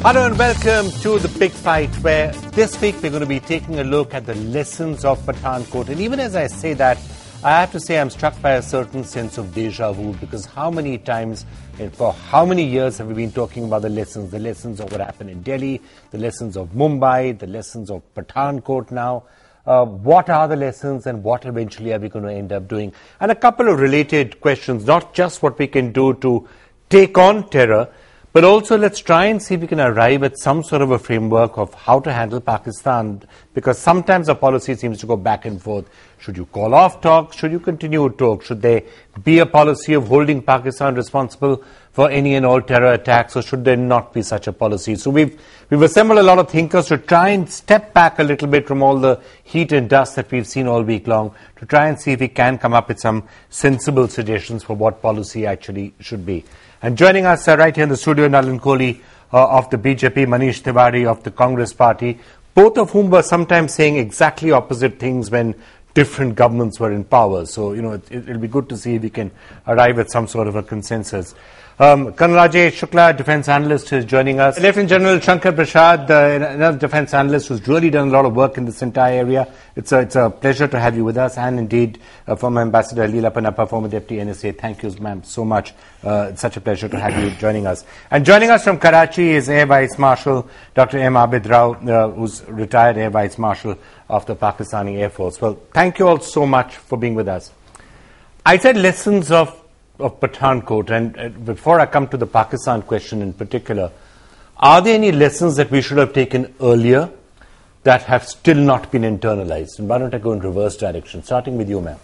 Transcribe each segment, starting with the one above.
Hello and welcome to The Big Fight, where this week we're going to be taking a look at the lessons of Pathankot. And even as I say that, I have to say I'm struck by a certain sense of deja vu, because how many times and for how many years have we been talking about the lessons of what happened in Delhi, the lessons of Mumbai, the lessons of Pathankot now. What are the lessons and what eventually are we going to end up doing? And a couple of related questions, not just what we can do to take on terror, but also let's try and see if we can arrive at some sort of a framework of how to handle Pakistan, because sometimes the policy seems to go back and forth. Should you call off talks? Should you continue talks? Should there be a policy of holding Pakistan responsible for any and all terror attacks, or should there not be such a policy? So we've assembled a lot of thinkers to try and step back a little bit from all the heat and dust that we've seen all week long, to try and see if we can come up with some sensible suggestions for what policy actually should be. And joining us right here in the studio, Nalin Kohli of the BJP, Manish Tiwari of the Congress Party, both of whom were sometimes saying exactly opposite things when different governments were in power. So, it'll be good to see if we can arrive at some sort of a consensus. Colonel Ajay Shukla, defense analyst, is joining us. Lieutenant General Shankar Prasad, another defense analyst who's really done a lot of work in this entire area. It's a pleasure to have you with us, and indeed, former Ambassador Leela Panappa, former Deputy NSA. Thank you, ma'am, so much. It's such a pleasure to have you joining us. And joining us from Karachi is Air Vice Marshal Dr. M. Abid Rao, who's retired Air Vice Marshal of the Pakistani Air Force. Well, thank you all so much for being with us. I said lessons of Pathankot, and before I come to the Pakistan question in particular, are there any lessons that we should have taken earlier that have still not been internalized? And why don't I go in reverse direction, starting with you, ma'am?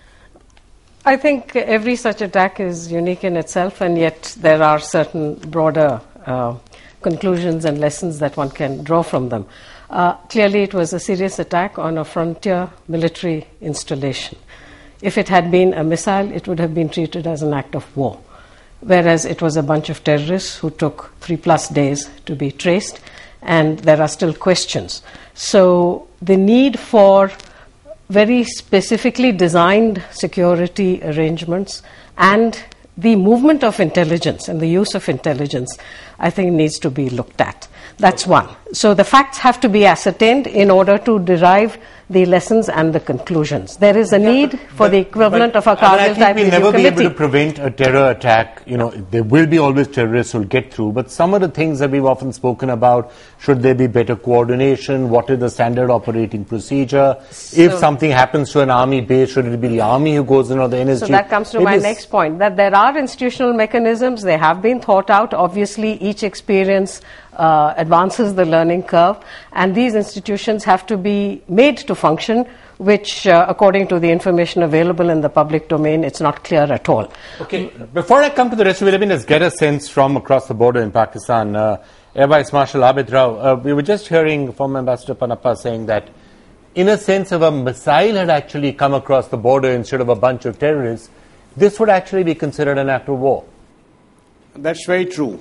I think every such attack is unique in itself, and yet there are certain broader conclusions and lessons that one can draw from them. Clearly, it was a serious attack on a frontier military installation. If it had been a missile, it would have been treated as an act of war, whereas it was a bunch of terrorists who took 3+ days to be traced, and there are still questions. So the need for very specifically designed security arrangements and the movement of intelligence and the use of intelligence, I think, needs to be looked at. That's one. So the facts have to be ascertained in order to derive the lessons and the conclusions. There is a need for the equivalent of a Kargil type review committee. We'll never be able to prevent a terror attack. There will be always terrorists who will get through. But some of the things that we've often spoken about, should there be better coordination? What is the standard operating procedure? If something happens to an army base, should it be the army who goes in or the NSG? So that comes to my next point, that there are institutional mechanisms. They have been thought out. Obviously, each experience advances the learning curve, and these institutions have to be made to function, which according to the information available in the public domain, it's not clear at all. Okay, before I come to the rest of it, let me just get a sense from across the border in Pakistan. Air Vice Marshal Abid Rao, we were just hearing former Ambassador Panappa saying that in a sense, if a missile had actually come across the border instead of a bunch of terrorists, this would actually be considered an act of war. That's very true.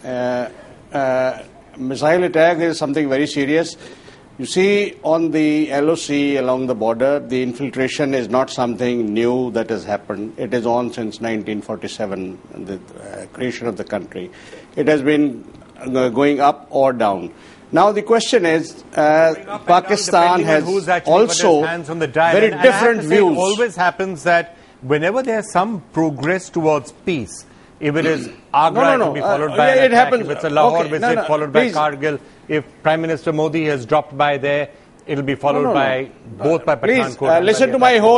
Missile attack is something very serious. You see, on the LOC along the border, the infiltration is not something new that has happened. It is on since 1947, the creation of the country. It has been going up or down. Now the question is, Pakistan has also very different views. It always happens that whenever there's some progress towards peace, if it is Agra, it will be followed by an attack. If it's a Lahore visit, followed by Kargil. If Prime Minister Modi has dropped by there, it will be followed by both by Pathankot. Please listen to my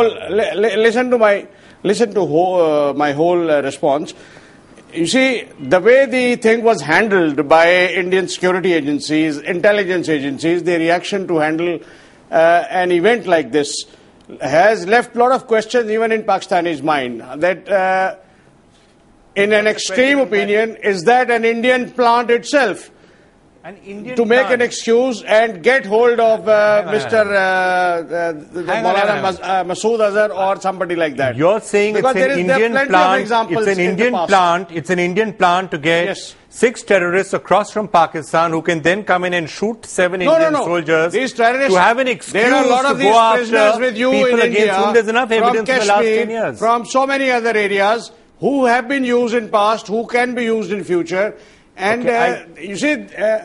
whole response. You see, the way the thing was handled by Indian security agencies, intelligence agencies, the reaction to handle an event like this has left a lot of questions even in Pakistani's mind. That in an extreme opinion, is that an Indian plant itself? To make an excuse and get hold of Mr. Maulana Masood Azhar or somebody like that. You're saying because it's an Indian plant. It's an Indian plant to get 6 terrorists across from Pakistan who can then come in and shoot 7 Indian soldiers. These terrorists, to have an excuse there are a lot of to these go prisoners after with you people in against India, whom there's enough evidence in the last 10 years. From so many other areas who have been used in past, who can be used in future. And you see,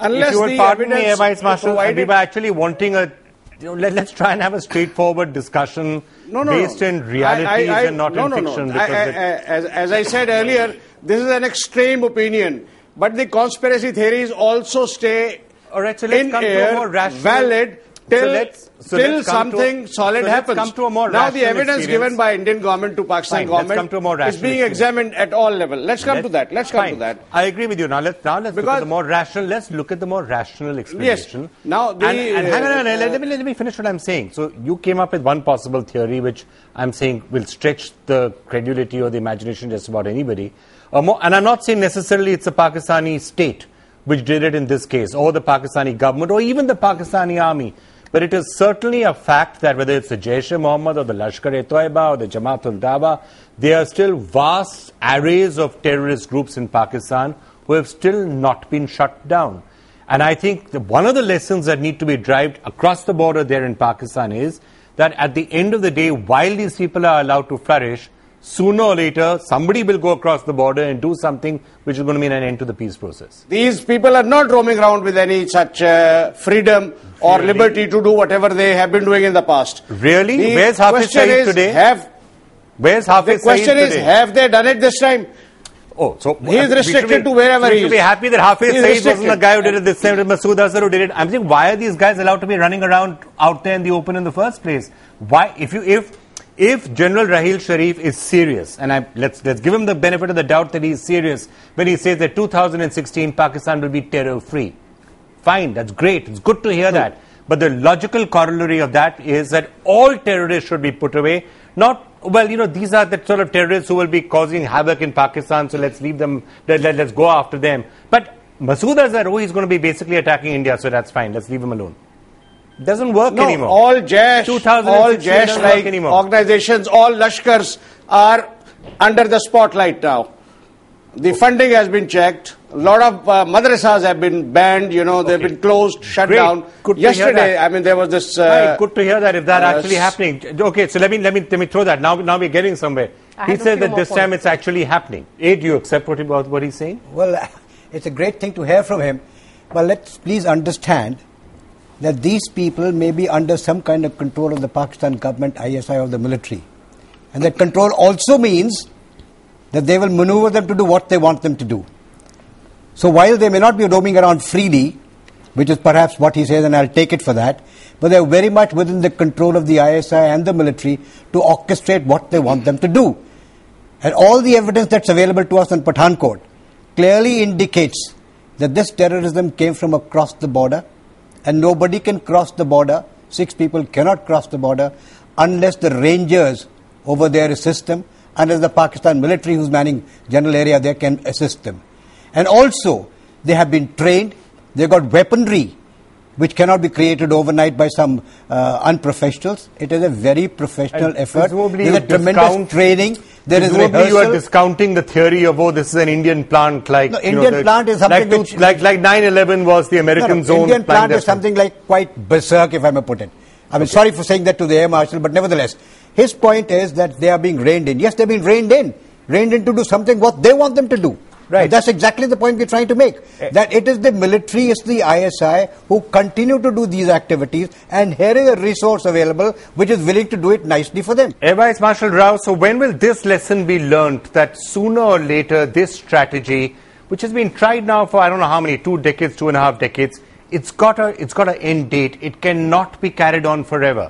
Unless if you would the pardon me, evidence Vice Marshal, provided- we were actually wanting a... let's try and have a straightforward discussion based in realities and not in fiction. No. As I said earlier, this is an extreme opinion. But the conspiracy theories also stay all right, so let's in come to a air, more rational, valid, till something solid happens. Let's come to a more now the rational evidence experience. given by Indian government to Pakistan Fine, let's come to a more government is being rational examined at all levels. Let's come to that. Let's come Fine. to that. I agree with you. Now let's look at the more rational. Let's look at the more rational explanation. Yes. Now and hang on, let me finish what I'm saying. So you came up with one possible theory, which I'm saying will stretch the credulity or the imagination just about anybody. And I'm not saying necessarily it's the Pakistani state which did it in this case, or the Pakistani government, or even the Pakistani army. But it is certainly a fact that whether it's the Jaish-e-Mohammed or the Lashkar-e-Toiba or the Jamaat-ul-Dawa, there are still vast arrays of terrorist groups in Pakistan who have still not been shut down. And I think one of the lessons that need to be derived across the border there in Pakistan is that at the end of the day, while these people are allowed to flourish, sooner or later, somebody will go across the border and do something which is going to mean an end to the peace process. These people are not roaming around with any such freedom or liberty to do whatever they have been doing in the past. Really? The Where's Hafiz Saeed today? Where's Hafiz Saeed today? The question is, have they done it this time? Oh, so he is restricted to wherever he is. We should be happy that Hafiz Saeed wasn't the guy who did it this time, Masood Azhar who did it. I'm saying, why are these guys allowed to be running around out there in the open in the first place? Why, if General Raheel Sharif is serious, and let's give him the benefit of the doubt that he is serious when he says that 2016 Pakistan will be terror-free. Fine, that's great. It's good to hear that. But the logical corollary of that is that all terrorists should be put away. Not, these are the sort of terrorists who will be causing havoc in Pakistan, so let's leave them, let's go after them. But Masood Azhar, he's going to be basically attacking India, so that's fine. Let's leave him alone. Doesn't work anymore. All Jaish-like organizations, all Lashkars are under the spotlight now. The funding has been checked. A lot of madrasas have been banned. They've been closed, shut down. Good Yesterday, there was this. Good to hear that. If that actually happening, okay. So let me throw that. Now we're getting somewhere. He said that this time it's actually happening. Do you accept what he's saying? Well, it's a great thing to hear from him. But let's please understand that these people may be under some kind of control of the Pakistan government, ISI, or the military. And that control also means that they will maneuver them to do what they want them to do. So while they may not be roaming around freely, which is perhaps what he says, and I'll take it for that, but they're very much within the control of the ISI and the military to orchestrate what they want them to do. And all the evidence that's available to us on Pathankot clearly indicates that this terrorism came from across the border, and nobody can cross the border. 6 people cannot cross the border unless the rangers over there assist them, unless the Pakistan military who's manning general area there can assist them. And also, they have been trained, they got weaponry which cannot be created overnight by some unprofessionals. It is a very professional effort. There is a tremendous training. There is rehearsal. You are discounting the theory of, this is an Indian plant. Indian plant is something which... Like 9/11 was the American zone. Indian plant is something like quite berserk, if I may put it. Sorry for saying that to the Air Marshal, but nevertheless, his point is that they are being reined in. Yes, they are being reined in to do something what they want them to do. Right. That's exactly the point we're trying to make. That it is the military, it's the ISI who continue to do these activities, and here is a resource available which is willing to do it nicely for them. Air Vice Marshal Rao, so when will this lesson be learnt that sooner or later this strategy, which has been tried now for I don't know how many, 2 decades, 2.5 decades, it's got an end date. It cannot be carried on forever.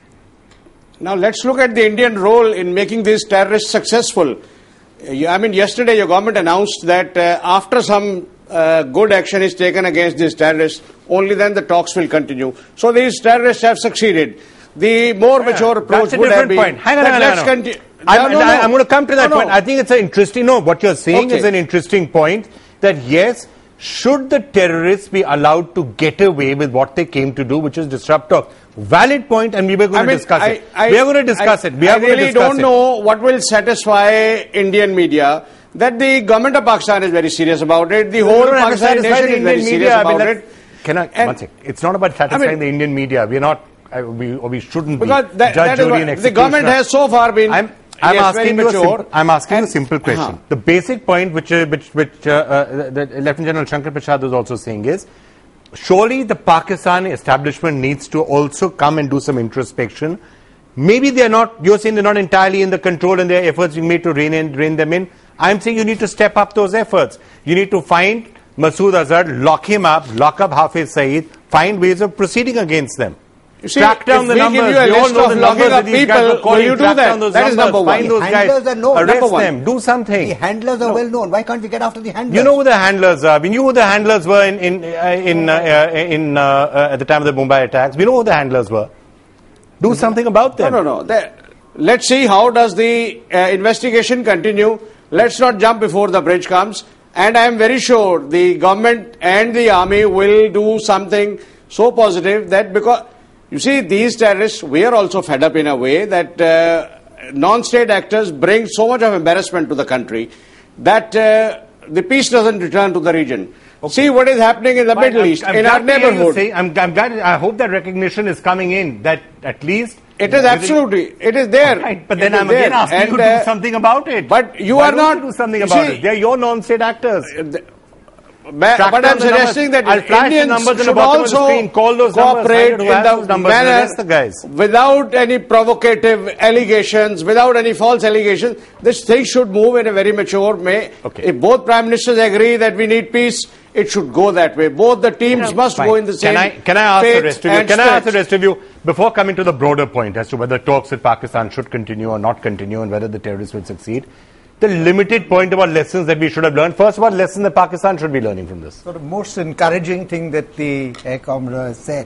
Now let's look at the Indian role in making these terrorists successful. Yesterday your government announced that after some good action is taken against these terrorists, only then the talks will continue. So these terrorists have succeeded. The more mature approach would have been... Point. Hang on. I'm going to come to that point. I think it's an interesting... what you're saying is an interesting point, that yes, should the terrorists be allowed to get away with what they came to do, which is disrupt talk? Valid point, and we were going to discuss it. We are going to discuss it. I really don't know what will satisfy Indian media, that the government of Pakistan is very serious about it. The whole Pakistan nation is very serious about it. One second. It's not about satisfying the Indian media. We are not, we shouldn't be judge, jury, and executioner. The government has so far been... I'm asking you a simple question. The basic point which the Lieutenant General Shankar Prasad was also saying is surely the Pakistan establishment needs to also come and do some introspection. Maybe you're saying they're not entirely in the control and their efforts being made to rein them in. I'm saying you need to step up those efforts. You need to find Masood Azhar, lock him up, lock up Hafiz Saeed, find ways of proceeding against them. You see, track down the numbers. We all know the numbers of people. Will you do that? That is number one. Find those guys, are known. arrest them, do something. The handlers are well known. Why can't we get after the handlers? You know who the handlers are. We knew who the handlers were at the time of the Mumbai attacks. We know who the handlers were. Do something about them. No. Let's see how does the investigation continue. Let's not jump before the bridge comes. And I am very sure the government and the army will do something so positive that, because you see, these terrorists, we are also fed up in a way that non-state actors bring so much of embarrassment to the country that the peace doesn't return to the region. Okay. See what is happening in the Middle East, in our neighborhood. I hope that recognition is coming in, that at least... It is absolutely, it is there. Right, but then I'm again asking you to do something about it. But you are not... do something about it. They're your non-state actors. But I'm suggesting that Indians should also cooperate in the manner without any provocative allegations, without any false allegations. This thing should move in a very mature way. Okay. If both Prime Ministers agree that we need peace, it should go that way. Both the teams must go in the same Can I ask the rest of you, before coming to the broader point as to whether talks with Pakistan should continue or not continue and whether the terrorists will succeed, the limited point about lessons that we should have learned. First, what lesson that Pakistan should be learning from this? So the most encouraging thing that the Air Commodore has said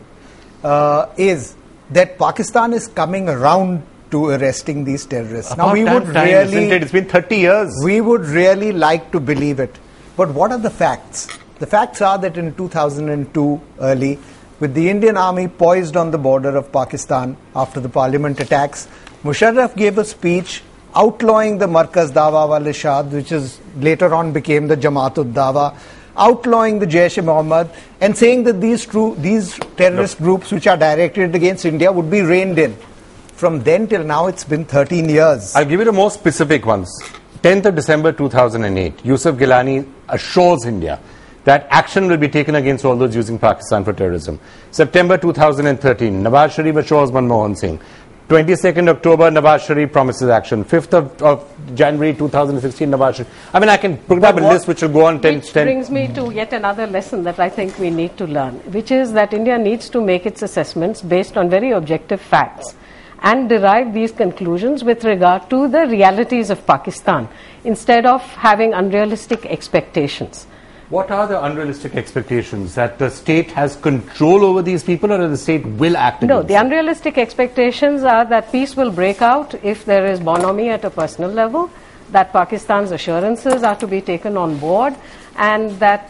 is that Pakistan is coming around to arresting these terrorists. Now, we would really... It's been 30 years. We would really like to believe it. But what are the facts? The facts are that in 2002, early, with the Indian army poised on the border of Pakistan after the parliament attacks, Musharraf gave a speech outlawing the Markaz Dawa wal Irshad, which is later on became the Jamaat Dawa, outlawing the Jaish-e-Mohammed, and saying that these terrorist groups which are directed against India would be reined in. From then till now, it's been 13 years. I'll give you the more specific ones. 10th of December 2008, Yusuf Gilani assures India that action will be taken against all those using Pakistan for terrorism. September 2013, Nawaz Sharif assures Manmohan Singh. 22nd October, Nawaz Sharif promises action. 5th of January 2016, Nawaz Sharif. I mean, I can put up a list which will go on 10... Which brings me to yet another lesson that I think we need to learn, which is that India needs to make its assessments based on very objective facts and derive these conclusions with regard to the realities of Pakistan, instead of having unrealistic expectations. What are the unrealistic expectations? That the state has control over these people, or that the state will act against them? No, the unrealistic expectations are that peace will break out if there is bonhomie at a personal level, that Pakistan's assurances are to be taken on board, and that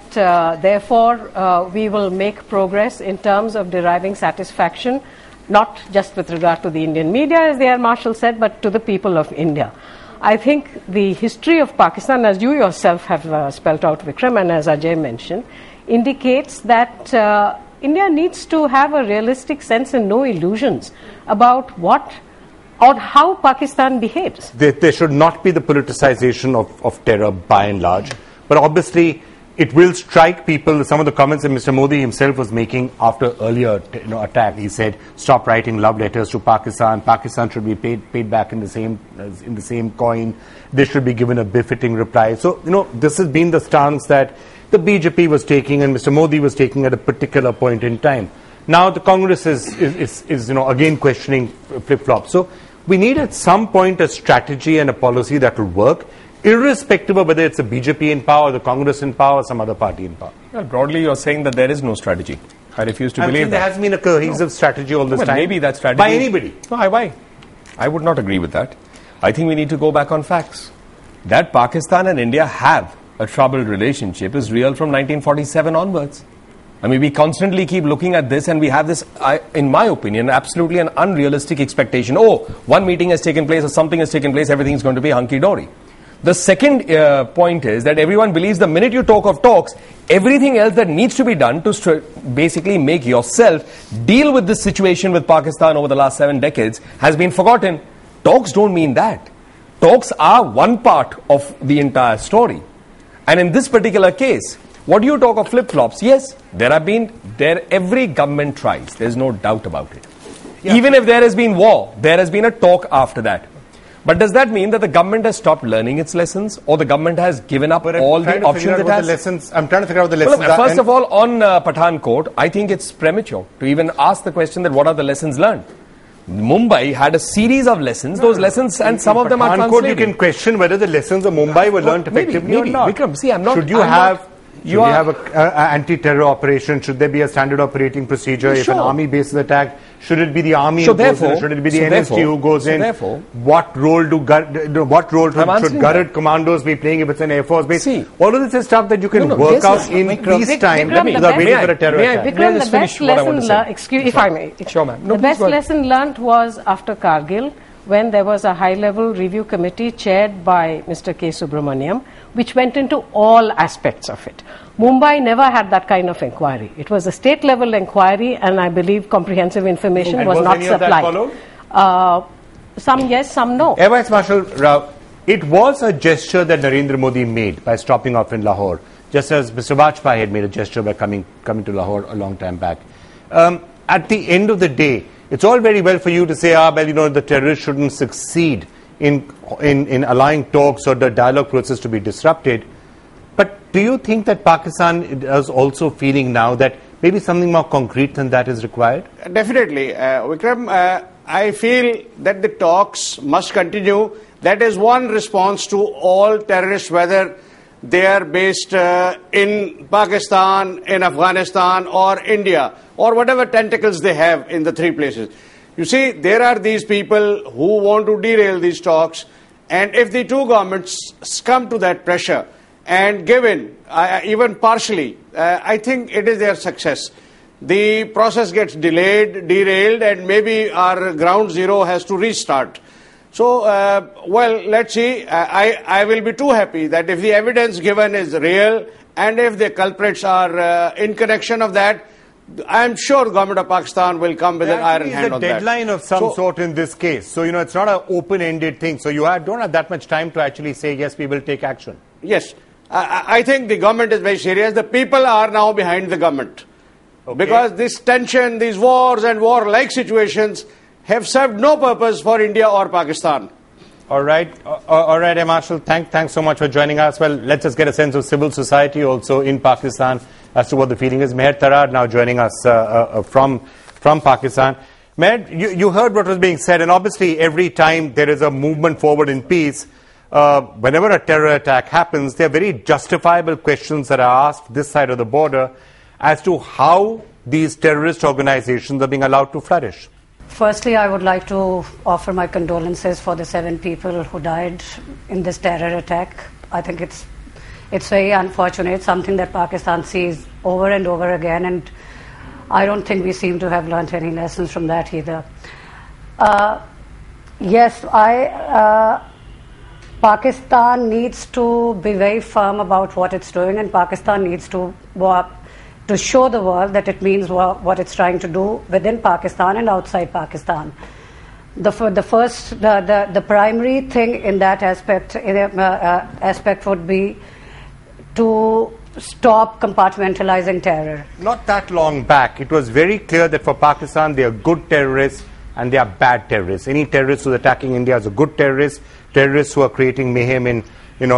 therefore we will make progress in terms of deriving satisfaction, not just with regard to the Indian media, as the Air Marshal said, but to the people of India. I think the history of Pakistan, as you yourself have spelt out, Vikram, and as Ajay mentioned, indicates that India needs to have a realistic sense and no illusions about what or how Pakistan behaves. There should not be the politicization of terror by and large, but obviously it will strike people. Some of the comments that Mr. Modi himself was making after earlier attack, he said, stop writing love letters to Pakistan. Pakistan should be paid back in the same coin. They should be given a befitting reply. So, this has been the stance that the BJP was taking and Mr. Modi was taking at a particular point in time. Now the Congress is again questioning flip-flops. So we need at some point a strategy and a policy that will work, irrespective of whether it's a BJP in power, the Congress in power, or some other party in power. Well, broadly, you're saying that there is no strategy. I refuse to believe that. There has been a cohesive strategy all this time. Maybe that strategy... By anybody. No, why? I would not agree with that. I think we need to go back on facts. That Pakistan and India have a troubled relationship is real from 1947 onwards. I mean, we constantly keep looking at this and we have this, in my opinion, absolutely an unrealistic expectation. Oh, one meeting has taken place or something has taken place, everything is going to be hunky-dory. The second point is that everyone believes the minute you talk of talks, everything else that needs to be done to basically make yourself deal with this situation with Pakistan over the last 7 decades has been forgotten. Talks don't mean that. Talks are one part of the entire story. And in this particular case, what do you talk of flip-flops? Yes, there have been every government tries. There's no doubt about it. Yeah. Even if there has been war, there has been a talk after that. But does that mean that the government has stopped learning its lessons, or the government has given up all the options it has? I'm trying to figure out the lessons. Well, first of all, on Pathankot, I think it's premature to even ask the question that what are the lessons learned. Mumbai had a series of lessons. Those lessons, and some of them are translated. You can question whether the lessons of Mumbai were learned effectively or not. Vikram, see, I'm not. Should you have an anti-terror operation? Should there be a standard operating procedure? If an army base is attacked, should it be the army who goes in? Should it be the NST who goes in? What role should Garud commandos be playing if it's an Air Force base? See, all of this is stuff that you can work out in peacetime without waiting for a terror attack. Vikram, the best lesson, if I may. Sure, ma'am. The best lesson learnt was after Kargil, when there was a high-level review committee chaired by Mr. K. Subramaniam, which went into all aspects of it. Mumbai never had that kind of inquiry. It was a state-level inquiry, and I believe comprehensive information was not supplied. Some yes, some no. Air Vice Marshal Rao, it was a gesture that Narendra Modi made by stopping off in Lahore, just as Mr. Vajpayee had made a gesture by coming to Lahore a long time back. At the end of the day, it's all very well for you to say, the terrorists shouldn't succeed in allowing talks or the dialogue process to be disrupted. But do you think that Pakistan is also feeling now that maybe something more concrete than that is required? Definitely. Vikram, I feel that the talks must continue. That is one response to all terrorists, whether they are based in Pakistan, in Afghanistan or India, or whatever tentacles they have in the three places. You see, there are these people who want to derail these talks, and if the two governments succumb to that pressure and give in, even partially, I think it is their success. The process gets delayed, derailed, and maybe our ground zero has to restart. So, let's see. I will be too happy that if the evidence given is real and if the culprits are in connection of that, I am sure the government of Pakistan will come with an iron hand on that. There is a deadline of some sort in this case. So, it's not an open-ended thing. So, you don't have that much time to actually say, yes, we will take action. Yes. I think the government is very serious. The people are now behind the government. Okay. Because this tension, these wars and war-like situations have served no purpose for India or Pakistan. All right, Air Marshal, thanks so much for joining us. Well, let's just get a sense of civil society also in Pakistan as to what the feeling is. Meher Tarar now joining us from Pakistan. Meher, you heard what was being said, and obviously every time there is a movement forward in peace, whenever a terror attack happens, there are very justifiable questions that are asked this side of the border as to how these terrorist organizations are being allowed to flourish. Firstly, I would like to offer my condolences for the 7 people who died in this terror attack. I think it's very unfortunate, something that Pakistan sees over and over again, and I don't think we seem to have learnt any lessons from that either. Yes, Pakistan needs to be very firm about what it's doing, and Pakistan needs to show the world that it means what it's trying to do within Pakistan and outside Pakistan. The primary thing in that aspect would be to stop compartmentalizing terror. Not that long back, it was very clear that for Pakistan, they are good terrorists and they are bad terrorists. Any terrorist who's attacking India is a good terrorist. Terrorists who are creating mayhem in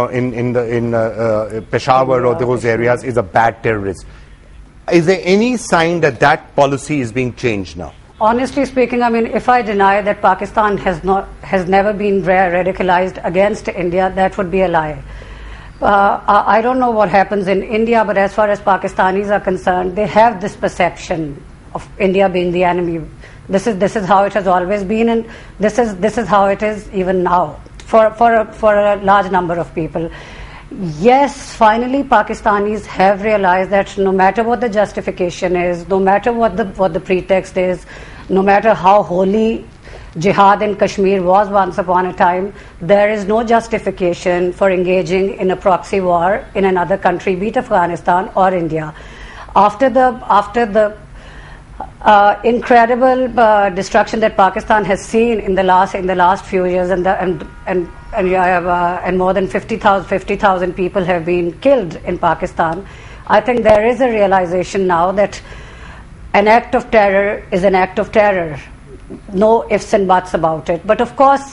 Peshawar or those areas is a bad terrorist. Is there any sign that that policy is being changed now? Honestly speaking, if I deny that Pakistan has never been radicalized against India, that would be a lie. I don't know what happens in India, but as far as Pakistanis are concerned, they have this perception of India being the enemy. This is how it has always been, and this is how it is even now for a large number of people. Yes, finally Pakistanis have realized that no matter what the justification is, no matter what the pretext is, no matter how holy jihad in Kashmir was once upon a time, there is no justification for engaging in a proxy war in another country, be it Afghanistan or India. After the incredible destruction that Pakistan has seen in the last few years, and more than 50,000 people have been killed in Pakistan, I think there is a realization now that an act of terror is an act of terror. No ifs and buts about it. But of course,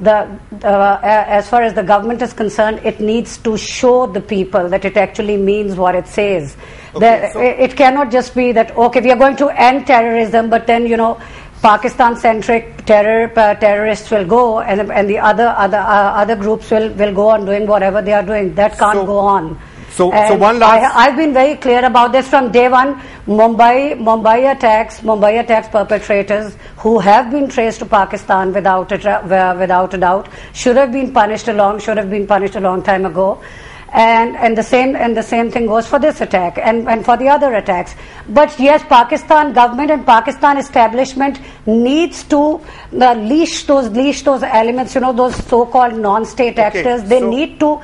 as far as the government is concerned, it needs to show the people that it actually means what it says. It cannot just be that, okay, we are going to end terrorism, but then, Pakistan-centric terrorists will go, and the other groups will go on doing whatever they are doing. That can't go on. So one last. I've been very clear about this from day one. Mumbai attacks perpetrators who have been traced to Pakistan without a doubt should have been punished a long time ago. And the same thing goes for this attack and for the other attacks. But yes, Pakistan government and Pakistan establishment needs to leash those elements, those so-called non-state actors. They need to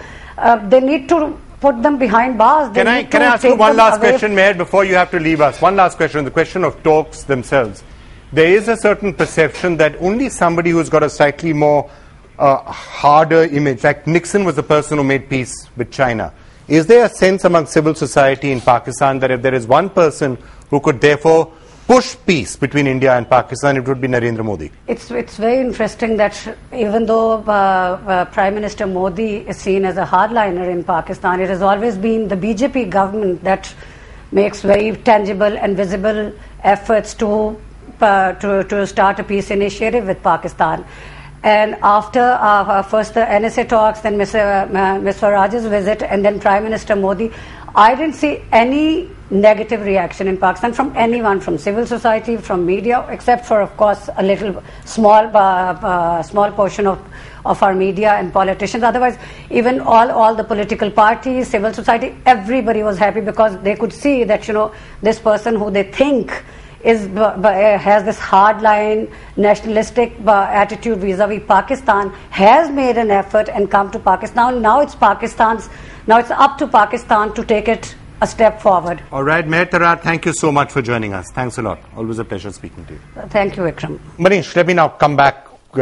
put them behind bars. Can I ask you one last question, Mayor, before you have to leave us? One last question, the question of talks themselves. There is a certain perception that only somebody who's got a slightly more harder image, like Nixon was the person who made peace with China. Is there a sense among civil society in Pakistan that if there is one person who could therefore push peace between India and Pakistan, it would be Narendra Modi? It's very interesting that even though Prime Minister Modi is seen as a hardliner in Pakistan, it has always been the BJP government that makes very tangible and visible efforts to start a peace initiative with Pakistan. And after first the NSA talks, then Ms. Swaraj's visit, and then Prime Minister Modi, I didn't see any negative reaction in Pakistan from anyone, from civil society, from media, except for, of course, a little small portion of our media and politicians. Otherwise, even all the political parties, civil society, everybody was happy because they could see that, this person who they think has this hardline nationalistic attitude vis-a-vis Pakistan has made an effort and come to Pakistan. Now it's up to Pakistan to take it a step forward. All right, Mayor Tarar, thank you so much for joining us. Thanks a lot. Always a pleasure speaking to you. Thank you, Vikram. Manish, let me now come back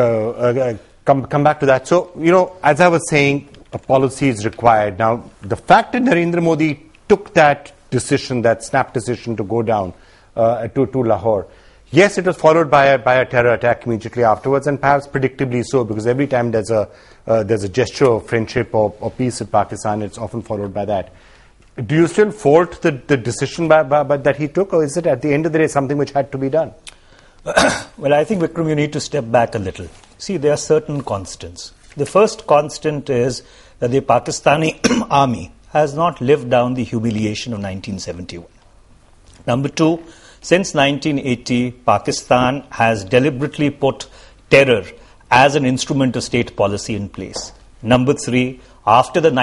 to that. So, as I was saying, a policy is required. Now, the fact that Narendra Modi took that decision, that snap decision to go down to Lahore. Yes, it was followed by a terror attack immediately afterwards, and perhaps predictably so, because every time there's a gesture of friendship or peace with Pakistan, it's often followed by that. Do you still fault the decision that he took, or is it at the end of the day something which had to be done? Well, I think, Vikram, you need to step back a little. See, there are certain constants. The first constant is that the Pakistani army has not lived down the humiliation of 1971. Number two, since 1980, Pakistan has deliberately put terror as an instrument of state policy in place. Number three, after the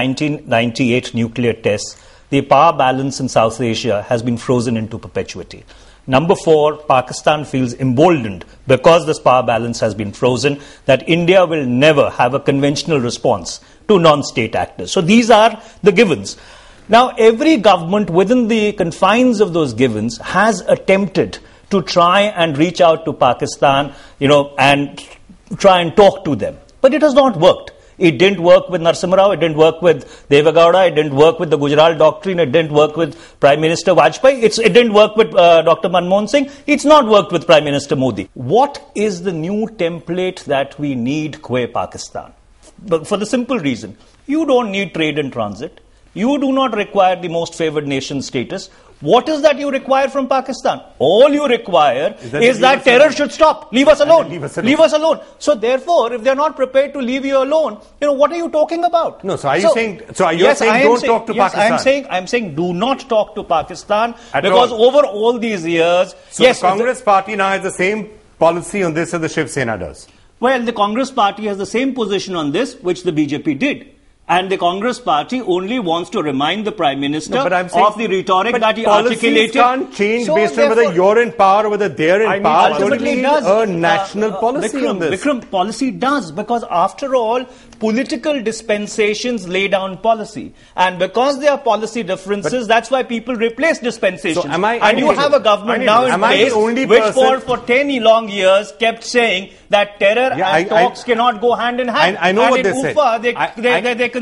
1998 nuclear tests, the power balance in South Asia has been frozen into perpetuity. Number four, Pakistan feels emboldened because this power balance has been frozen that India will never have a conventional response to non-state actors. So these are the givens. Now, every government within the confines of those givens has attempted to try and reach out to Pakistan, and try and talk to them. But it has not worked. It didn't work with Narasimha Rao, it didn't work with Deve Gowda, it didn't work with the Gujarat Doctrine, it didn't work with Prime Minister Vajpayee, it didn't work with Dr. Manmohan Singh, it's not worked with Prime Minister Modi. What is the new template that we need, Khwe Pakistan? But for the simple reason, you don't need trade and transit. You do not require the most favored nation status. What is that you require from Pakistan? All you require is that terror should stop. Leave us alone. Leave us alone. So therefore, if they're not prepared to leave you alone, what are you talking about? No, so are you saying don't talk to Pakistan? I'm saying do not talk to Pakistan because over all these years... So the Congress party now has the same policy on this as the Shiv Sena does? Well, the Congress party has the same position on this which the BJP did. And the Congress party only wants to remind the Prime Minister of the rhetoric that he articulated. Policies can't change based on whether you're in power or whether they're in power. Ultimately it does. A national policy on this. Vikram, policy does, because after all, political dispensations lay down policy. And because there are policy differences, that's why people replace dispensations. So you have a government now in place which for 10 long years kept saying that terror and talks cannot go hand in hand. I know what they said. They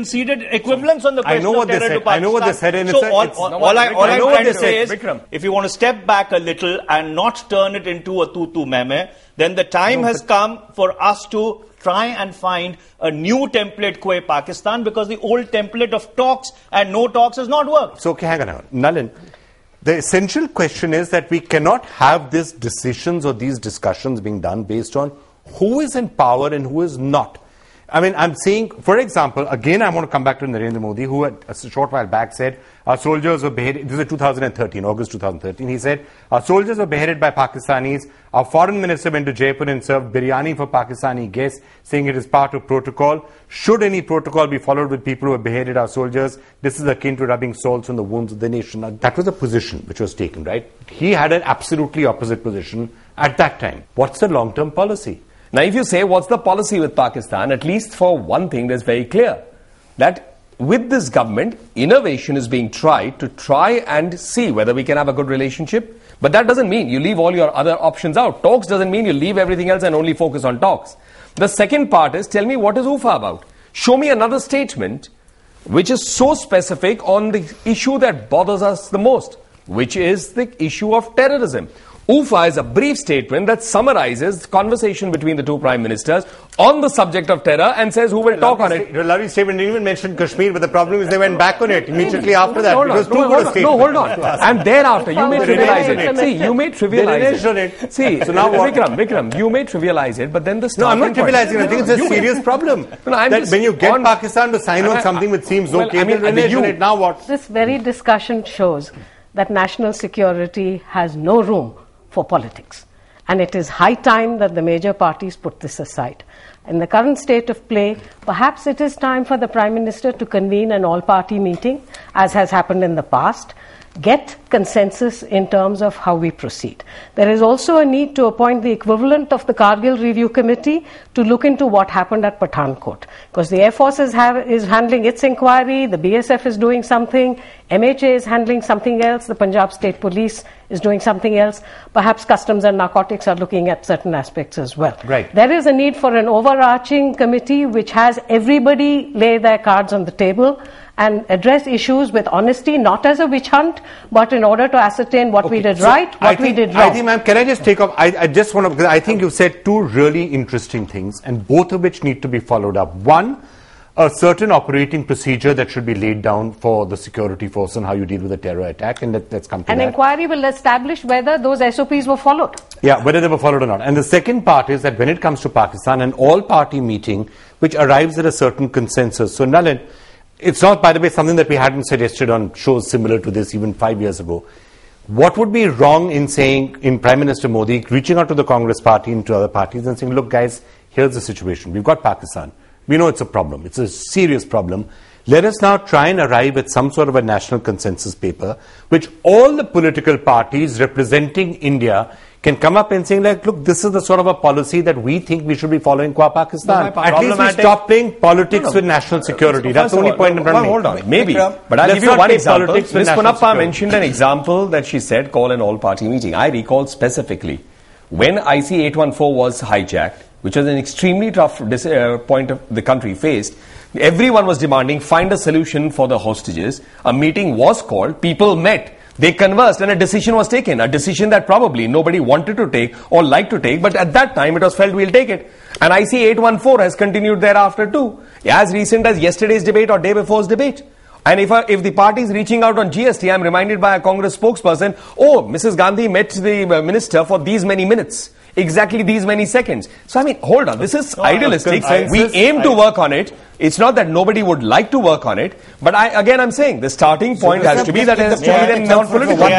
conceded equivalence on the question know what of they terror said. to Pakistan. I know what they said, and so it's all I'm trying to say is, Vikram. if you want to step back a little and not turn it into a tutu meme, then the time has come for us to try and find a new template, Kwe Pakistan, because the old template of talks and no talks has not worked. So, okay, hang on. Nalin, the essential question is that we cannot have these decisions or these discussions being done based on who is in power and who is not. I mean, I'm saying, for example, again, I want to come back to Narendra Modi, who had a short while back said, our soldiers were beheaded, this is 2013, August 2013, he said, our soldiers were beheaded by Pakistanis, our foreign minister went to Jaipur and served biryani for Pakistani guests, saying it is part of protocol. Should any protocol be followed with people who have beheaded our soldiers? This is akin to rubbing salt on the wounds of the nation. Now, that was a position which was taken, right? He had an absolutely opposite position at that time. What's the long-term policy? Now, if you say, what's the policy with Pakistan, at least for one thing that's very clear, that with this government, innovation is being tried to try and see whether we can have a good relationship. But that doesn't mean you leave all your other options out. Talks doesn't mean you leave everything else and only focus on talks. The second part is, tell me what is UFA about? Show me another statement which is so specific on the issue that bothers us the most, which is the issue of terrorism. UFA is a brief statement that summarizes the conversation between the two prime ministers on the subject of terror and says who will talk on it. The lovely statement didn't even mention Kashmir, but the problem is they went back on it immediately after that. Hold on, hold on. And thereafter, you may trivialize it. See, you may trivialize it. See, so now Vikram, you may trivialize it, but then the No, I'm not trivializing. I think it's a serious problem. That when you get Pakistan to sign on something which seems okay, then renege on it. Now what? This very discussion shows that national security has no room for politics. And it is high time that the major parties put this aside. In the current state of play, perhaps it is time for the Prime Minister to convene an all-party meeting, as has happened in the past, get consensus in terms of how we proceed. There is also a need to appoint the equivalent of the Kargil Review Committee to look into what happened at Pathankot. Because the Air Force is handling its inquiry, the BSF is doing something, MHA is handling something else, the Punjab State Police is doing something else. Perhaps Customs and Narcotics are looking at certain aspects as well. Right. There is a need for an overarching committee which has everybody lay their cards on the table and address issues with honesty, not as a witch hunt, but in order to ascertain what we did right, what we did wrong. I think, ma'am, can I just take off? I just want to, because I think you've said two really interesting things, and both of which need to be followed up. One, a certain operating procedure that should be laid down for the security force on how you deal with a terror attack, and let's come to that. An inquiry will establish whether those SOPs were followed. Yeah, whether they were followed or not. And the second part is that when it comes to Pakistan, an all-party meeting which arrives at a certain consensus. So, Nalin, it's not, by the way, something that we hadn't suggested on shows similar to this even 5 years ago. What would be wrong in saying, in Prime Minister Modi, reaching out to the Congress party and to other parties and saying, look guys, here's the situation. We've got Pakistan. We know it's a problem. It's a serious problem. Let us now try and arrive at some sort of a national consensus paper, which all the political parties representing India can come up and say, like, look, this is the sort of a policy that we think we should be following qua Pakistan. At least we stop playing politics with national security. That's the only point I'm trying to make. Hold on, maybe. But I'll give you one example. Ms. Punappa mentioned an example that she said, call an all-party meeting. I recall specifically, when IC-814 was hijacked, which was an extremely tough point of the country faced, everyone was demanding, find a solution for the hostages. A meeting was called, people met. They conversed and a decision was taken, a decision that probably nobody wanted to take or liked to take, but at that time it was felt we'll take it. And IC-814 has continued thereafter too, as recent as yesterday's debate or day before's debate. And if the party is reaching out on GST, I'm reminded by a Congress spokesperson, oh, Mrs. Gandhi met the minister for these many minutes. Exactly these many seconds. So, I mean, hold on. This is idealistic. We aim to work on it. It's not that nobody would like to work on it. But I'm saying the starting point has to be that it has to be then non-political. May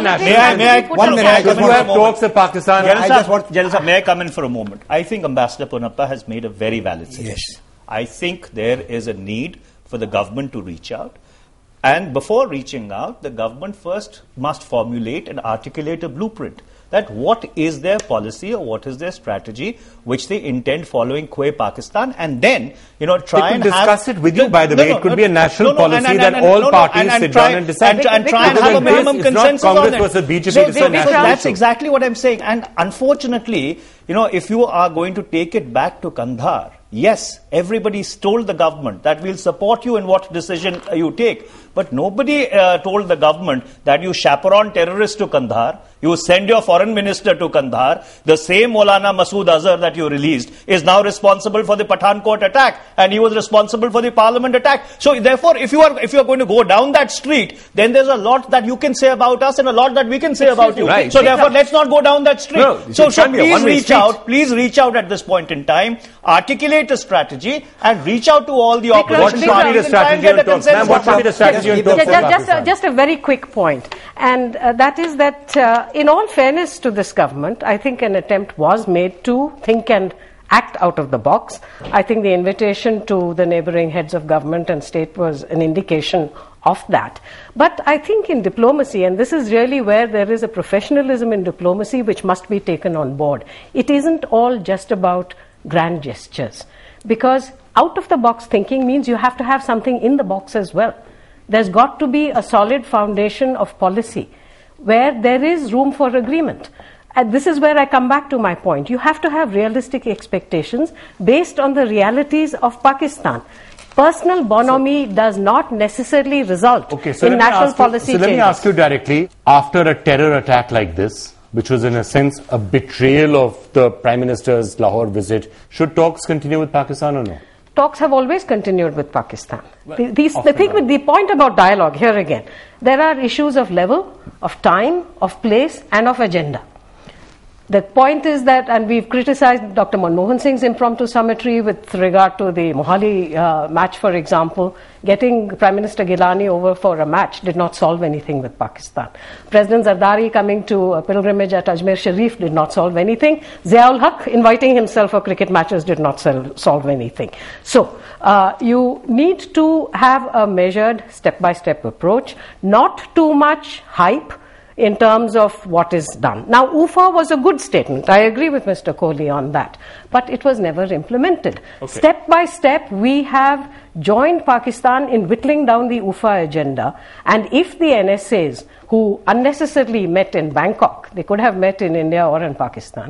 I come in for a moment? I think Ambassador Punappa has made a very valid suggestion. Yes. I think there is a need for the government to reach out. And before reaching out, the government first must formulate and articulate a blueprint. That what is their policy or what is their strategy which they intend following Kwe Pakistan, and then try and discuss it with you. By the way, it could be a national policy that all parties sit down and decide and try and have a minimum consensus on it. That's exactly what I'm saying. And unfortunately, if you are going to take it back to Kandhar, Yes, everybody told the government that we'll support you in what decision you take. But nobody told the government that you chaperone terrorists to Kandahar, you send your foreign minister to Kandahar. The same Maulana Masood Azhar that you released is now responsible for the Pathankot attack, and he was responsible for the parliament attack. So therefore, if you are going to go down that street, then there's a lot that you can say about us and a lot that we can say about you. Right. So therefore, let's not go down that street. No, so please reach out at this point in time, articulate a strategy, and reach out to all the opposition parties and try and get a consensus. What should be the strategy on talks? Just a very quick point, and that is that in all fairness to this government, I think an attempt was made to think and act out of the box. I think the invitation to the neighbouring heads of government and state was an indication of that. But I think in diplomacy, and this is really where there is a professionalism in diplomacy which must be taken on board, it isn't all just about grand gestures, because out of the box thinking means you have to have something in the box as well. There's got to be a solid foundation of policy where there is room for agreement. And this is where I come back to my point. You have to have realistic expectations based on the realities of Pakistan. Personal bonhomie does not necessarily result in national policy changes. So let me ask you directly, after a terror attack like this, which was in a sense a betrayal of the Prime Minister's Lahore visit, should talks continue with Pakistan or no? Talks have always continued with Pakistan. The point about dialogue, here again, there are issues of level, of time, of place, and of agenda. The point is that, and we've criticized Dr. Manmohan Singh's impromptu summitry with regard to the Mohali match, for example. Getting Prime Minister Gilani over for a match did not solve anything with Pakistan. President Zardari coming to a pilgrimage at Ajmer Sharif did not solve anything. Ziaul Haq inviting himself for cricket matches did not solve anything. So, you need to have a measured step-by-step approach, not too much hype in terms of what is done. Now, UFA was a good statement. I agree with Mr. Kohli on that. But it was never implemented. Okay. Step by step, we have joined Pakistan in whittling down the UFA agenda. And if the NSAs, who unnecessarily met in Bangkok, they could have met in India or in Pakistan,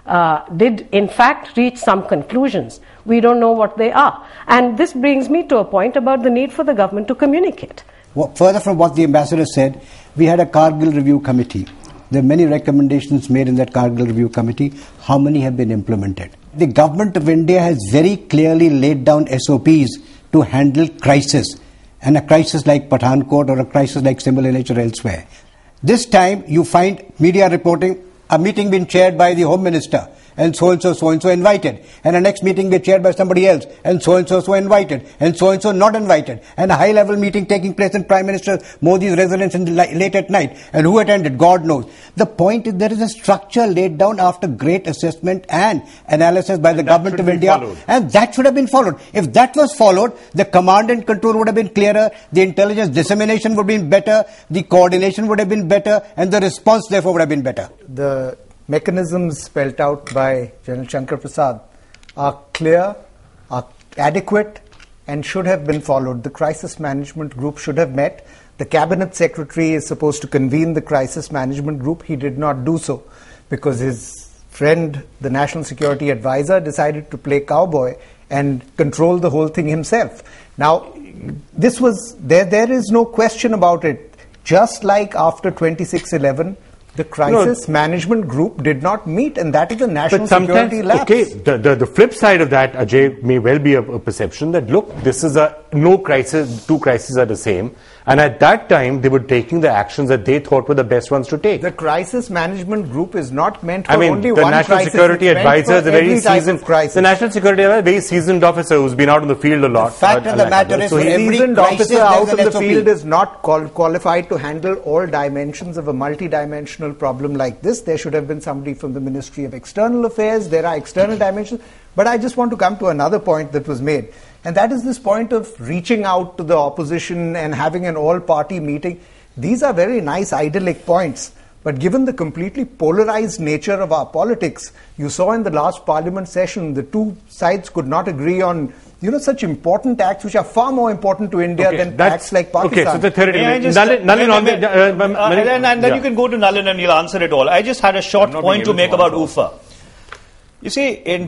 did in fact reach some conclusions, we don't know what they are. And this brings me to a point about the need for the government to communicate. Well, further from what the ambassador said, we had a Kargil Review Committee. There are many recommendations made in that Kargil Review Committee. How many have been implemented? The government of India has very clearly laid down SOPs to handle crisis, and a crisis like Pathankot or a crisis like similar nature elsewhere. This time you find media reporting a meeting being chaired by the Home Minister, and so-and-so invited. And the next meeting be chaired by somebody else, and so-and-so invited, and so-and-so not invited. And a high-level meeting taking place in Prime Minister Modi's residence late at night. And who attended? God knows. The point is there is a structure laid down after great assessment and analysis by the government of India. And that should have been followed. If that was followed, the command and control would have been clearer, the intelligence dissemination would have been better, the coordination would have been better, and the response therefore would have been better. The mechanisms spelt out by General Shankar Prasad are clear, are adequate, and should have been followed. The crisis management group should have met. The cabinet secretary is supposed to convene the crisis management group. He did not do so because his friend, the national security advisor, decided to play cowboy and control the whole thing himself. Now, this was there is no question about it. Just like after 26/11, the crisis management group did not meet, and that is a national security lapse. Okay, the flip side of that, Ajay, may well be a perception that, look, this is no crisis, two crises are the same. And at that time, they were taking the actions that they thought were the best ones to take. The crisis management group is not meant for only one crisis. The National Security Advisor is a very seasoned crisis. The National Security Advisor is a very seasoned officer who's been out in the field a lot. The fact of the matter is, so a seasoned officer out in the field is not qualified to handle all dimensions of a multi-dimensional problem like this. There should have been somebody from the Ministry of External Affairs. There are external dimensions. But I just want to come to another point that was made. And that is this point of reaching out to the opposition and having an all-party meeting. These are very nice idyllic points. But given the completely polarized nature of our politics, you saw in the last parliament session, the two sides could not agree on, such important acts which are far more important to India than acts like Pakistan. Okay, so the theory. And then you can go to Nalin and he'll answer it all. I just had a short point to make about UFA. You see, in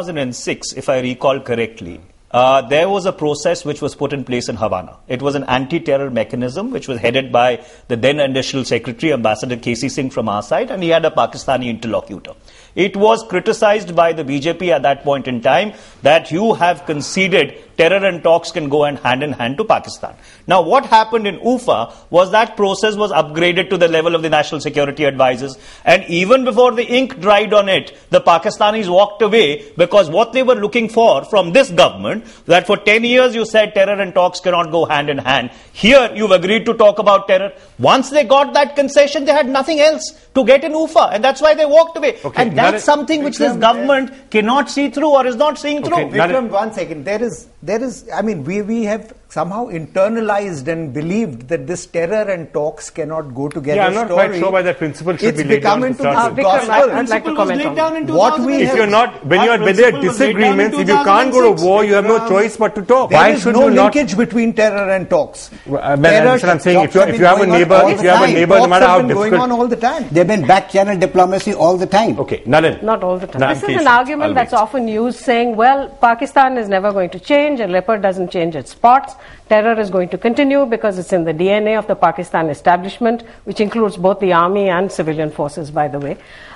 2006, if I recall correctly, there was a process which was put in place in Havana. It was an anti-terror mechanism which was headed by the then Additional Secretary, Ambassador K.C. Singh from our side, and he had a Pakistani interlocutor. It was criticized by the BJP at that point in time that you have conceded terror and talks can go hand in hand to Pakistan. Now, what happened in UFA was that process was upgraded to the level of the National Security Advisors, and even before the ink dried on it, the Pakistanis walked away because what they were looking for from this government, that for 10 years you said terror and talks cannot go hand in hand. Here, you've agreed to talk about terror. Once they got that concession, they had nothing else to get in UFA, and that's why they walked away. Okay, and that's something which this government cannot see through or is not seeing through. Vikram, 1 second. There is, I mean, we have somehow internalized and believed that this terror and talks cannot go together. Yeah, I'm not quite sure why that principle should be laid down to start with. I'd like to comment on what we if you're not, when there are disagreements, if you can't go to war, you have no choice but to talk. There is no linkage between terror and talks. I'm saying if you have a neighbor, no matter how difficult, going on all the time. They've been back channel diplomacy all the time. Okay, Nalin. Not all the time. This is an argument that's often used, saying, well, Pakistan is never going to change, a leopard doesn't change its spots. Terror is going to continue because it's in the DNA of the Pakistan establishment, which includes both the army and civilian forces, by the way.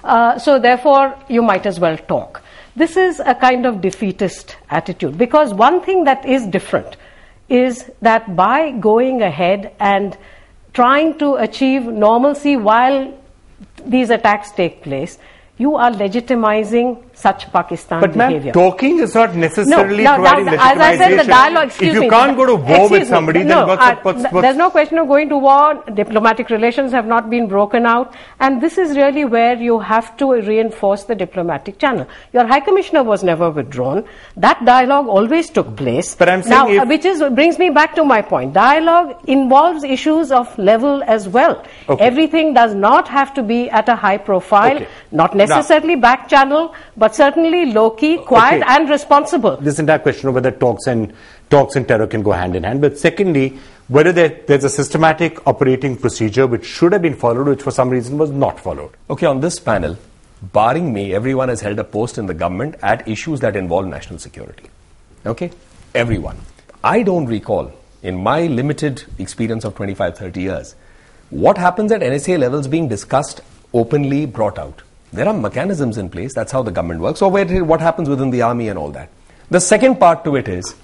So therefore, you might as well talk. This is a kind of defeatist attitude, because one thing that is different is that by going ahead and trying to achieve normalcy while these attacks take place, you are legitimizing such Pakistan behavior. But talking is not necessarily providing legitimization. As I said, the dialogue, if you can't go to war with somebody, then there's no question of going to war. Diplomatic relations have not been broken out, and this is really where you have to reinforce the diplomatic channel. Your High Commissioner was never withdrawn. That dialogue always took place. But I'm saying now, brings me back to my point. Dialogue involves issues of level as well. Okay. Everything does not have to be at a high profile, not necessarily back channel, but certainly low-key, quiet and responsible. This entire question of whether talks and terror can go hand in hand. But secondly, whether there's a systematic operating procedure which should have been followed, which for some reason was not followed. Okay, on this panel, barring me, everyone has held a post in the government at issues that involve national security. Okay? Everyone. I don't recall, in my limited experience of 25, 30 years, what happens at NSA levels being discussed, openly brought out. There are mechanisms in place. That's how the government works. Or what happens within the army and all that. The second part to it is,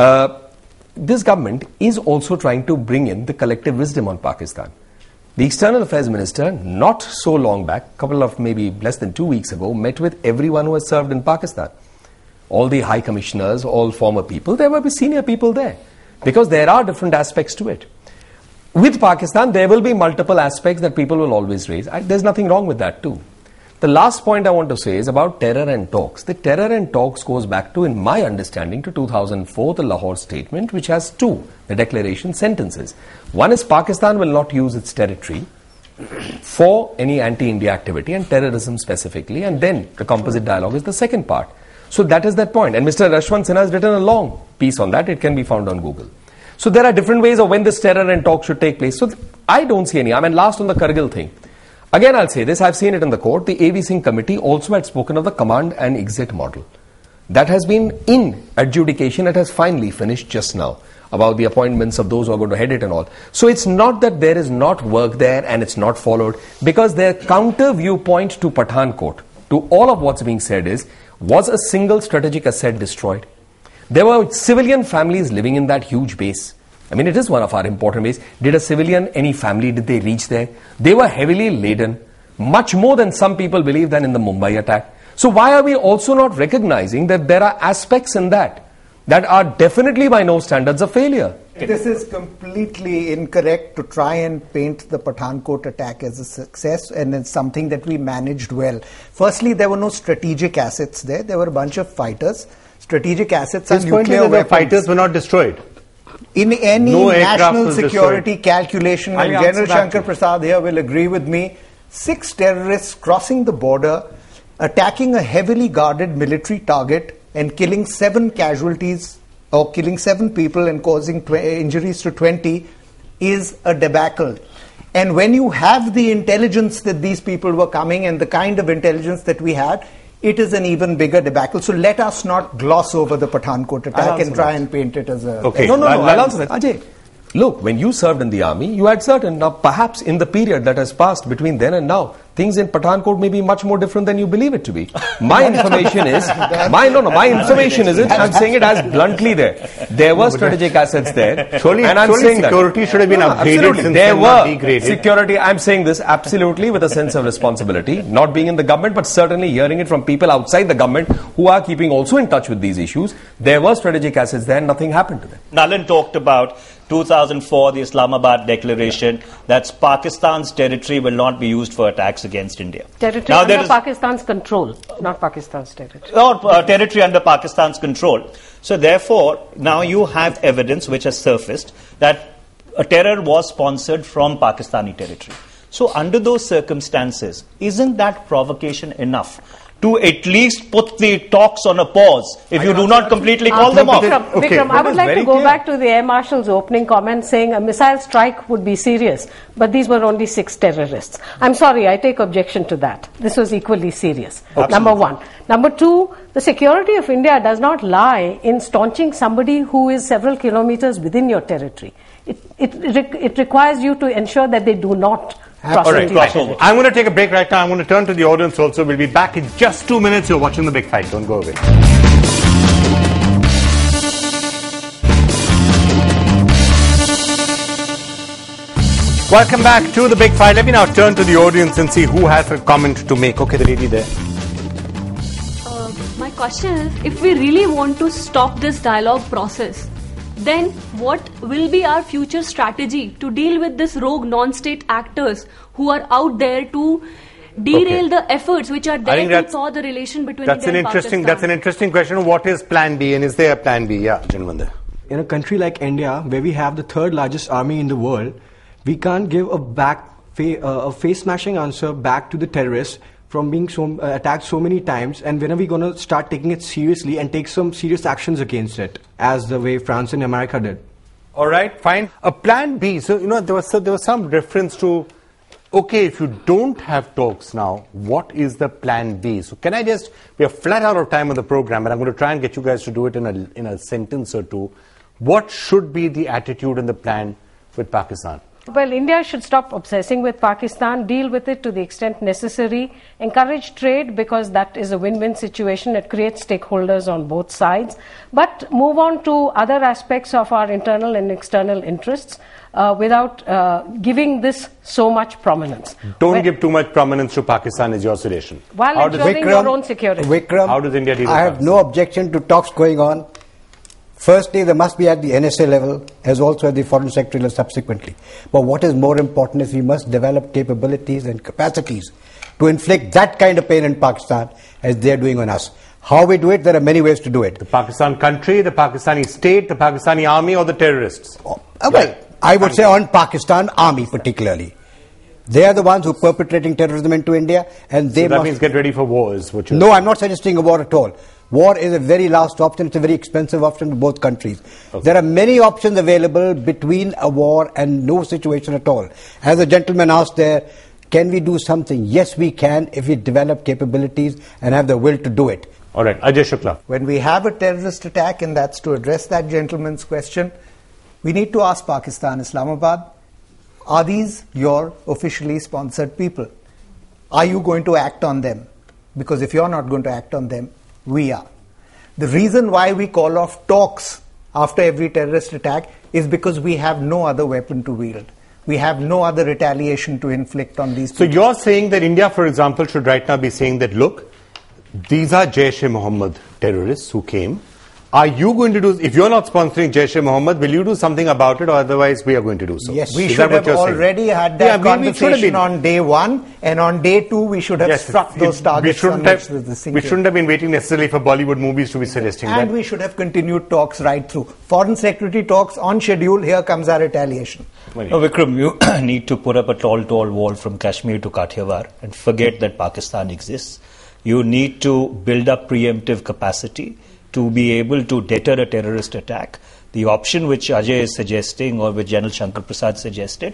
this government is also trying to bring in the collective wisdom on Pakistan. The External Affairs Minister, not so long back, couple of maybe less than 2 weeks ago, met with everyone who has served in Pakistan. All the high commissioners, all former people, there will be senior people there. Because there are different aspects to it. With Pakistan, there will be multiple aspects that people will always raise. There's nothing wrong with that too. The last point I want to say is about terror and talks. The terror and talks goes back to, in my understanding, to 2004, the Lahore Statement, which has two, the declaration sentences. One is Pakistan will not use its territory for any anti-India activity and terrorism specifically, and then the composite dialogue is the second part. So that is that point. And Mr. Rashwant Sinha has written a long piece on that. It can be found on Google. So there are different ways of when this terror and talk should take place. So I don't see any. I mean, last on the Kargil thing. Again, I'll say this, I've seen it in the court. The A.V. Singh committee also had spoken of the command and exit model. That has been in adjudication. It has finally finished just now about the appointments of those who are going to head it and all. So it's not that there is not work there and it's not followed, because their counter viewpoint to Pathankot, to all of what's being said is, was a single strategic asset destroyed? There were civilian families living in that huge base. I mean, it is one of our important ways. Did a civilian, any family, did they reach there? They were heavily laden, much more than some people believe than in the Mumbai attack. So why are we also not recognizing that there are aspects in that are definitely by no standards a failure? This is completely incorrect to try and paint the Pathankot attack as a success, and it's something that we managed well. Firstly, there were no strategic assets there. There were a bunch of fighters. Strategic assets and nuclear weapons. The fighters were not destroyed. In any national security calculation, and General Shankar Prasad here will agree with me, 6 terrorists crossing the border, attacking a heavily guarded military target and killing 7 casualties, or killing 7 people and causing injuries to 20 is a debacle. And when you have the intelligence that these people were coming and the kind of intelligence that we had, it is an even bigger debacle. So let us not gloss over the Pathankot attack and try and paint it as a... Okay, no, I'll answer that. Ajay, look, when you served in the army, you had certain... Now, perhaps in the period that has passed between then and now, things in Pathankot may be much more different than you believe it to be. My information is... I'm saying it as bluntly there. There were strategic assets there. Surely security should have been upgraded. There were security. I'm saying this absolutely with a sense of responsibility, not being in the government, but certainly hearing it from people outside the government who are keeping also in touch with these issues. There were strategic assets there and nothing happened to them. Nalin talked about 2004, the Islamabad Declaration, that Pakistan's territory will not be used for attacks against India. Territory under Pakistan's control, not Pakistan's territory. Or territory under Pakistan's control. So therefore, now you have evidence which has surfaced that a terror was sponsored from Pakistani territory. So under those circumstances, isn't that provocation enough to at least put the talks on a pause if you do not completely call them off? Vikram, I would like to go back to the Air Marshal's opening comment saying a missile strike would be serious, but these were only 6 terrorists. I'm sorry, I take objection to that. This was equally serious. Absolutely. Number 1. Number 2, the security of India does not lie in staunching somebody who is several kilometers within your territory. It requires you to ensure that they do not all right. I'm going to take a break right now. I'm going to turn to the audience also. We'll be back in just 2 minutes. You're watching The Big Fight. Don't go away. Welcome back to The Big Fight. Let me now turn to the audience and see who has a comment to make. Okay, the lady there. My question is, if we really want to stop this dialogue process, then what will be our future strategy to deal with this rogue non-state actors who are out there to derail the efforts which are there to thaw the relation between India and Pakistan? That's an interesting question. What is plan B, and is there a plan B? Yeah, gentleman there. In a country like India, where we have the 3rd largest army in the world, we can't give a face-smashing answer back to the terrorists from being attacked so many times, and when are we going to start taking it seriously and take some serious actions against it, as the way France and America did? All right, fine. A plan B. So, there was some reference to, okay, if you don't have talks now, what is the plan B? So we are flat out of time on the program, but I'm going to try and get you guys to do it in a sentence or two. What should be the attitude and the plan with Pakistan? Well, India should stop obsessing with Pakistan, deal with it to the extent necessary, encourage trade because that is a win-win situation. It creates stakeholders on both sides, but move on to other aspects of our internal and external interests without giving this so much prominence. Don't give too much prominence to Pakistan is your suggestion. While ensuring your own security. Vikram, how does India deal with I have no objection to talks going on. Firstly, they must be at the NSA level as also at the Foreign Secretary level subsequently. But what is more important is we must develop capabilities and capacities to inflict that kind of pain in Pakistan as they are doing on us. How we do it, there are many ways to do it. The Pakistan country, the Pakistani state, the Pakistani army, or the terrorists? I would say on Pakistan army particularly. They are the ones who are perpetrating terrorism into India, and they that means get ready for war, is what you're saying. I'm not suggesting a war at all. War is a very last option. It's a very expensive option for both countries. Okay. There are many options available between a war and no situation at all. As the gentleman asked there, can we do something? Yes, we can if we develop capabilities and have the will to do it. All right, Ajay Shukla. When we have a terrorist attack, and that's to address that gentleman's question, we need to ask Pakistan, Islamabad, are these your officially sponsored people? Are you going to act on them? Because if you're not going to act on them, we are. The reason why we call off talks after every terrorist attack is because we have no other weapon to wield. We have no other retaliation to inflict on these people. So you're saying that India, for example, should right now be saying that, look, these are Jaish-e-Mohammed terrorists who came. Are you going to do, if you're not sponsoring Jaish-e-Mohammed, will you do something about it, or otherwise we are going to do so? Yes, we should have already had that conversation on day one, and on day two we should have struck those targets. We shouldn't have been waiting necessarily for Bollywood movies to be suggesting that. And we should have continued talks right through. Foreign Secretary talks on schedule, here comes our retaliation. No, Vikram, you need to put up a tall wall from Kashmir to Kathiawar and forget that Pakistan exists. You need to build up preemptive capacity to be able to deter a terrorist attack. The option which Ajay is suggesting, or which General Shankar Prasad suggested,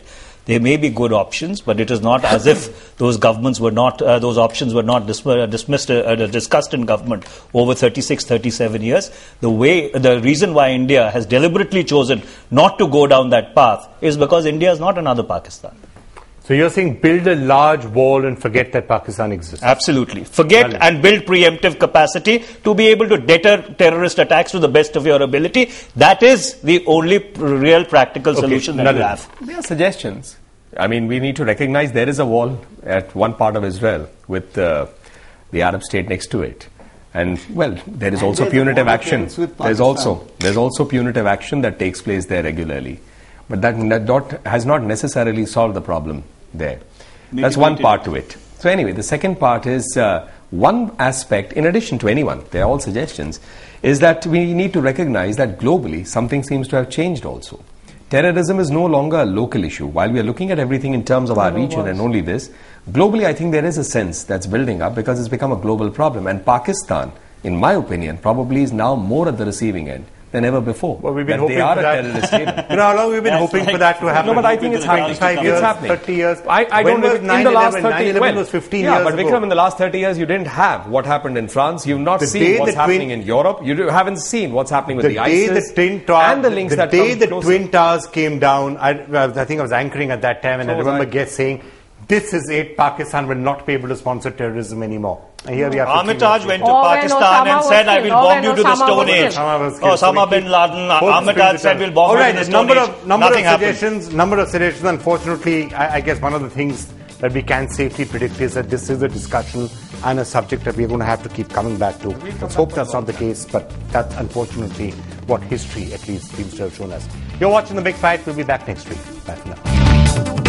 There may be good options, but it is not as if those governments were not, those options were not discussed in government over 36, 37 years. The reason why India has deliberately chosen not to go down that path is because India is not another Pakistan. So you're saying build a large wall and forget that Pakistan exists? Absolutely. Forget and build preemptive capacity to be able to deter terrorist attacks to the best of your ability. That is the only real practical solution that we have. There are suggestions. I mean, we need to recognize there is a wall at one part of Israel with the Arab state next to it. And, well, there is also punitive action. There's also punitive action that takes place there regularly. But that has not necessarily solved the problem there. That's one part to it. So anyway, the second part is one aspect, in addition to anyone, they're all suggestions, is that we need to recognize that globally something seems to have changed also. Terrorism is no longer a local issue. While we are looking at everything in terms of our region and only this, globally I think there is a sense that's building up because it's become a global problem. And Pakistan, in my opinion, probably is now more at the receiving end than ever before. Well, we've been hoping for that. You know how long we've been hoping for that to happen? No, but I think it's happening. 25 years, it's happening. 30 years. I don't know. In the last 30 years, 9/11 was 15 years but Vikram, ago. in the last 30 years, you didn't have what happened in France. You've not seen what's happening in Europe. You haven't seen what's happening with the ISIS and the links that come closer. The day the Twin Towers came down, I think I was anchoring at that time, and I remember saying, this is it, Pakistan will not be able to sponsor terrorism anymore. And here we are. Armitage went to Pakistan and said, I will bomb you to the Stone Age. Osama bin Laden, Armitage said, we'll bomb you to the Stone Age. Number of suggestions. Unfortunately, I guess one of the things that we can safely predict is that this is a discussion and a subject that we're going to have to keep coming back to. Let's hope that's not the case, but that's unfortunately what history at least seems to have shown us. You're watching The Big Fight. We'll be back next week. Bye for now.